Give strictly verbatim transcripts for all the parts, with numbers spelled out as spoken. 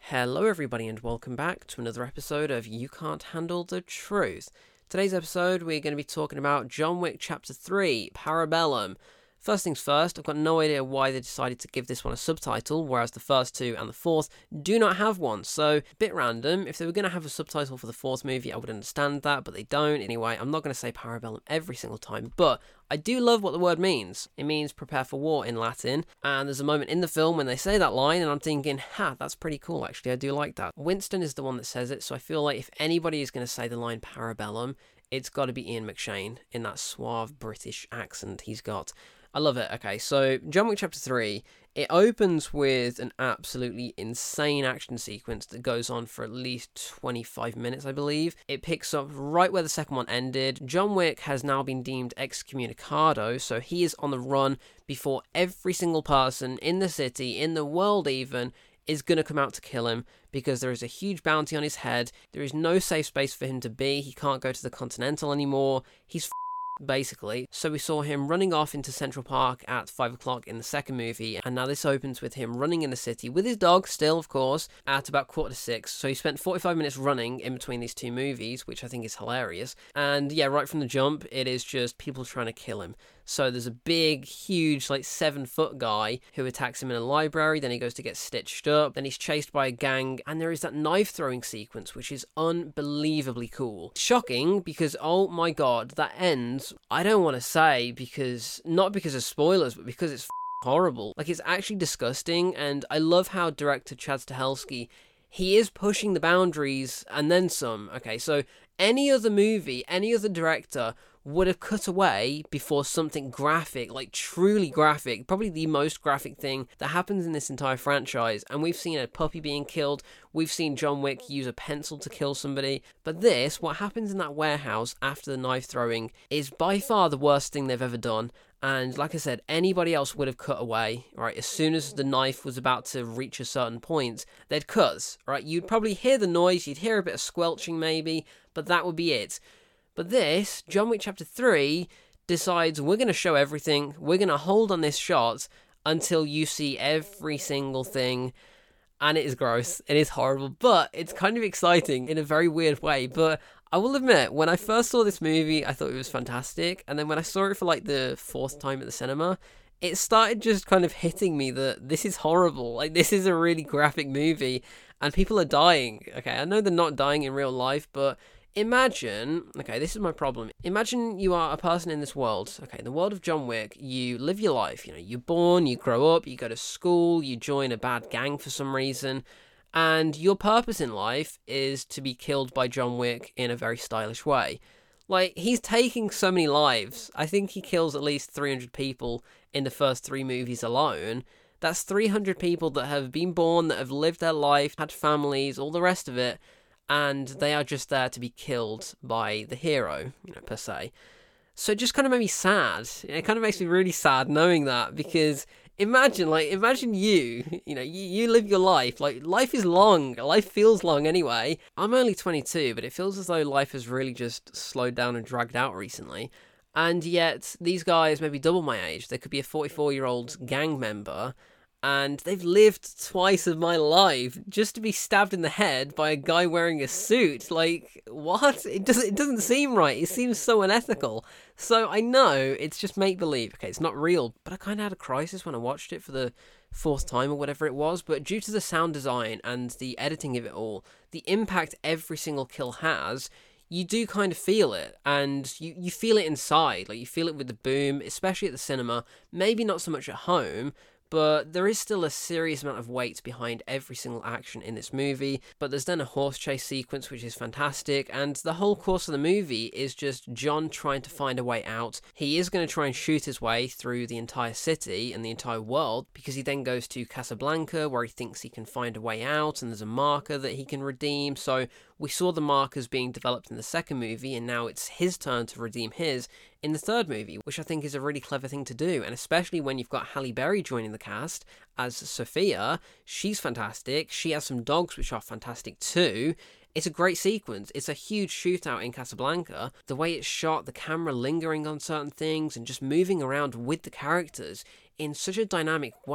Hello, everybody, and welcome back to another episode of You Can't Handle the Truth. Today's episode, we're going to be talking about John Wick Chapter three, Parabellum. First things first, I've got no idea why they decided to give this one a subtitle, whereas the first two and the fourth do not have one, so a bit random. If they were going to have a subtitle for the fourth movie, I would understand that, but they don't. Anyway, I'm not going to say Parabellum every single time, but I do love what the word means. It means prepare for war in Latin, and there's a moment in the film when they say that line, and I'm thinking, ha, that's pretty cool, actually, I do like that. Winston is the one that says it, so I feel like if anybody is going to say the line Parabellum, it's got to be Ian McShane in that suave British accent he's got. I love it. Okay, so John Wick Chapter three, it opens with an absolutely insane action sequence that goes on for at least twenty-five minutes, I believe. It picks up right where the second one ended. John Wick has now been deemed excommunicado, so he is on the run before every single person in the city, in the world even, is going to come out to kill him because there is a huge bounty on his head. There is no safe space for him to be. He can't go to the Continental anymore. He's f- basically. So we saw him running off into Central Park at five o'clock in the second movie, and now this opens with him running in the city with his dog still, of course, at about quarter to six. So he spent forty-five minutes running in between these two movies, which I think is hilarious. And yeah, right from the jump, it is just people trying to kill him. So there's a big, huge, like seven foot guy who attacks him in a library, then he goes to get stitched up, then he's chased by a gang, and there is that knife throwing sequence, which is unbelievably cool. Shocking, because oh my god, that ends, I don't want to say because, not because of spoilers, but because it's f- horrible. Like, it's actually disgusting, and I love how director Chad Stahelski, he is pushing the boundaries and then some. Okay, so any other movie, any other director would have cut away before something graphic, like truly graphic, probably the most graphic thing that happens in this entire franchise. And we've seen a puppy being killed, we've seen John Wick use a pencil to kill somebody, but this, what happens in that warehouse after the knife throwing, is by far the worst thing they've ever done. And like I said, anybody else would have cut away, right? As soon as the knife was about to reach a certain point, they'd cut, right? You'd probably hear the noise, you'd hear a bit of squelching maybe, but that would be it. But this, John Wick Chapter three, decides we're going to show everything, we're going to hold on this shot until you see every single thing, and it is gross, it is horrible, but it's kind of exciting in a very weird way. But I will admit, when I first saw this movie, I thought it was fantastic, and then when I saw it for like the fourth time at the cinema, it started just kind of hitting me that this is horrible, like this is a really graphic movie, and people are dying. Okay, I know they're not dying in real life, but imagine, okay, this is my problem. Imagine you are a person in this world, okay, in the world of John Wick, you live your life, you know, you're born, you grow up, you go to school, you join a bad gang for some reason, and your purpose in life is to be killed by John Wick in a very stylish way. Like, he's taking so many lives. I think he kills at least three hundred people in the first three movies alone. That's three hundred people that have been born, that have lived their life, had families, all the rest of it, and they are just there to be killed by the hero, you know, per se. So it just kind of made me sad. It kind of makes me really sad knowing that, because imagine, like, imagine you, you know, you, you live your life. Like, life is long. Life feels long anyway. I'm only twenty-two, but it feels as though life has really just slowed down and dragged out recently. And yet, these guys may be double my age. They could be a forty-four-year-old gang member, and they've lived twice of my life just to be stabbed in the head by a guy wearing a suit. Like, what? It doesn't, it doesn't seem right. It seems so unethical. So I know it's just make-believe. Okay, it's not real, but I kind of had a crisis when I watched it for the fourth time or whatever it was. But due to the sound design and the editing of it all, the impact every single kill has, you do kind of feel it, and you, you feel it inside. Like, you feel it with the boom, especially at the cinema. Maybe not so much at home, but there is still a serious amount of weight behind every single action in this movie. But there's then a horse chase sequence, which is fantastic, and the whole course of the movie is just John trying to find a way out. He is going to try and shoot his way through the entire city and the entire world, because he then goes to Casablanca, where he thinks he can find a way out, and there's a marker that he can redeem. So we saw the markers being developed in the second movie, and now it's his turn to redeem his in the third movie, which I think is a really clever thing to do. And especially when you've got Halle Berry joining the cast as Sophia, she's fantastic. She has some dogs which are fantastic too. It's a great sequence. It's a huge shootout in Casablanca. The way it's shot, the camera lingering on certain things and just moving around with the characters in such a dynamic way.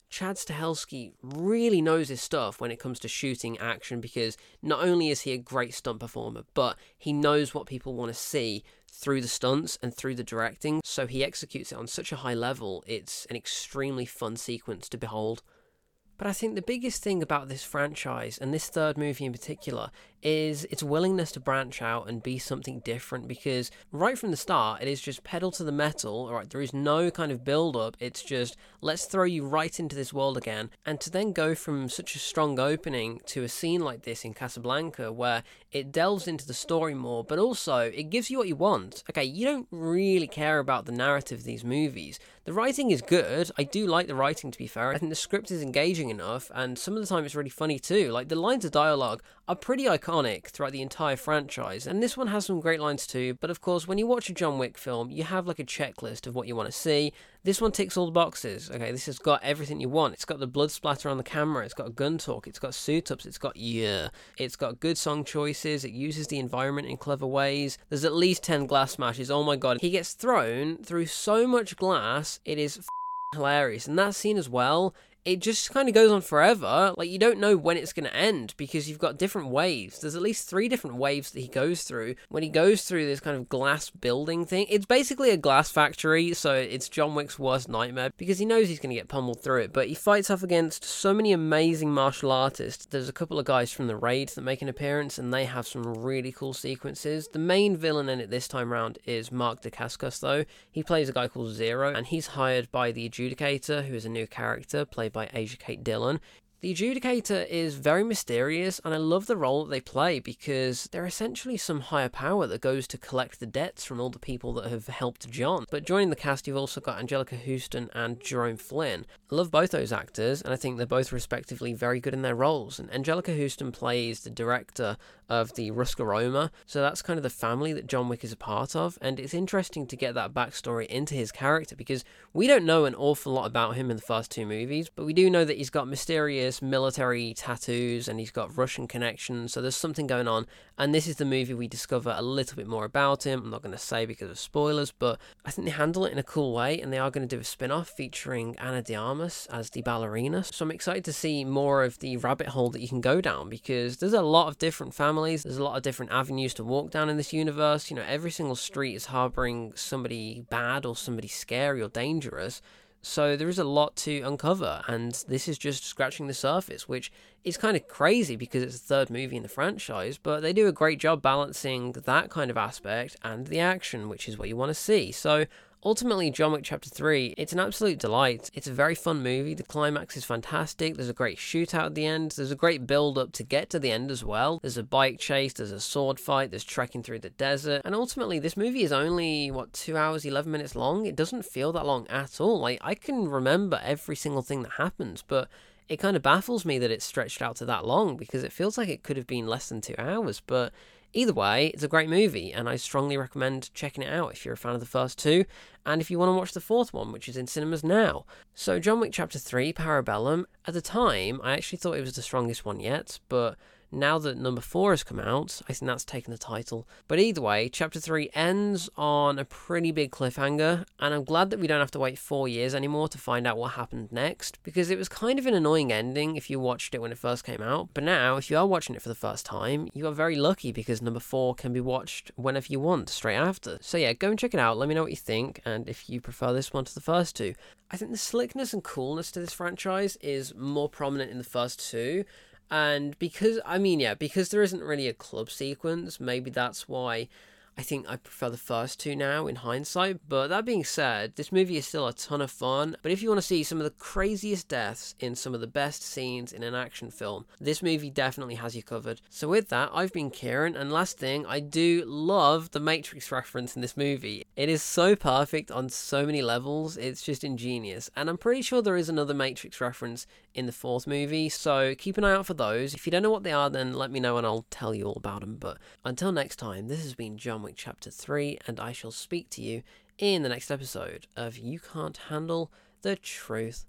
Chad Stahelski really knows his stuff when it comes to shooting action, because not only is he a great stunt performer, but he knows what people want to see through the stunts and through the directing, so he executes it on such a high level. It's an extremely fun sequence to behold. But I think the biggest thing about this franchise, and this third movie in particular, is its willingness to branch out and be something different, because right from the start, it is just pedal to the metal. Alright, there is no kind of build-up, it's just, let's throw you right into this world again, and to then go from such a strong opening to a scene like this in Casablanca, where it delves into the story more, but also, it gives you what you want. Okay, you don't really care about the narrative of these movies. The writing is good, I do like the writing to be fair, I think the script is engaging enough, and some of the time it's really funny too. Like, the lines of dialogue are pretty iconic throughout the entire franchise, and this one has some great lines too. But of course, when you watch a John Wick film, you have like a checklist of what you want to see. This one ticks all the boxes. Okay, this has got everything you want. It's got the blood splatter on the camera, it's got gun talk, it's got suit ups, it's got yeah, it's got good song choices, it uses the environment in clever ways. There's at least ten glass smashes. Oh my god, he gets thrown through so much glass, it is f- hilarious. And that scene as well, it just kind of goes on forever. Like, you don't know when it's going to end, because you've got different waves. There's at least three different waves that he goes through. When he goes through this kind of glass building thing, it's basically a glass factory, so it's John Wick's worst nightmare, because he knows he's going to get pummeled through it. But he fights off against so many amazing martial artists. There's a couple of guys from the Raid that make an appearance, and they have some really cool sequences. The main villain in it this time round is Mark Dacascos, though. He plays a guy called Zero, and he's hired by the Adjudicator, who is a new character played by Asia Kate Dillon. The Adjudicator is very mysterious, and I love the role that they play, because they're essentially some higher power that goes to collect the debts from all the people that have helped John. But joining the cast, you've also got Angelica Houston and Jerome Flynn. I love both those actors, and I think they're both respectively very good in their roles. And Angelica Houston plays the director of the Ruska Roma, so that's kind of the family that John Wick is a part of, and it's interesting to get that backstory into his character, because we don't know an awful lot about him in the first two movies, but we do know that he's got mysterious military tattoos and he's got Russian connections, so there's something going on, and this is the movie we discover a little bit more about him. I'm not going to say because of spoilers, but I think they handle it in a cool way, and they are going to do a spin-off featuring Ana de Armas as the ballerina, so I'm excited to see more of the rabbit hole that you can go down, because there's a lot of different families. There's a lot of different avenues to walk down in this universe. You know, every single street is harboring somebody bad or somebody scary or dangerous. So there is a lot to uncover, and this is just scratching the surface, which is kind of crazy because it's the third movie in the franchise, but they do a great job balancing that kind of aspect and the action, which is what you want to see. So ultimately, John Wick Chapter three, it's an absolute delight. It's a very fun movie. The climax is fantastic. There's a great shootout at the end. There's a great build-up to get to the end as well. There's a bike chase. There's a sword fight. There's trekking through the desert. And ultimately, this movie is only, what, two hours, eleven minutes long? It doesn't feel that long at all. Like, I can remember every single thing that happens, but it kind of baffles me that it's stretched out to that long, because it feels like it could have been less than two hours, but either way, it's a great movie, and I strongly recommend checking it out if you're a fan of the first two, and if you want to watch the fourth one, which is in cinemas now. So, John Wick Chapter three, Parabellum, at the time, I actually thought it was the strongest one yet, but now that number four has come out, I think that's taken the title. But either way, Chapter three ends on a pretty big cliffhanger, and I'm glad that we don't have to wait four years anymore to find out what happened next, because it was kind of an annoying ending if you watched it when it first came out. But now, if you are watching it for the first time, you are very lucky, because number four can be watched whenever you want, straight after. So yeah, go and check it out, let me know what you think, and if you prefer this one to the first two. I think the slickness and coolness to this franchise is more prominent in the first two. And because, I mean, yeah, because there isn't really a club sequence, maybe that's why I think I prefer the first two now in hindsight. But that being said, this movie is still a ton of fun. But if you want to see some of the craziest deaths in some of the best scenes in an action film, this movie definitely has you covered. So with that, I've been Kieran, and last thing, I do love the Matrix reference in this movie. It is so perfect on so many levels, it's just ingenious. And I'm pretty sure there is another Matrix reference in the fourth movie, so keep an eye out for those. If you don't know what they are, then let me know and I'll tell you all about them. But until next time, this has been John Wick Chapter three, and I shall speak to you in the next episode of You Can't Handle the Truth.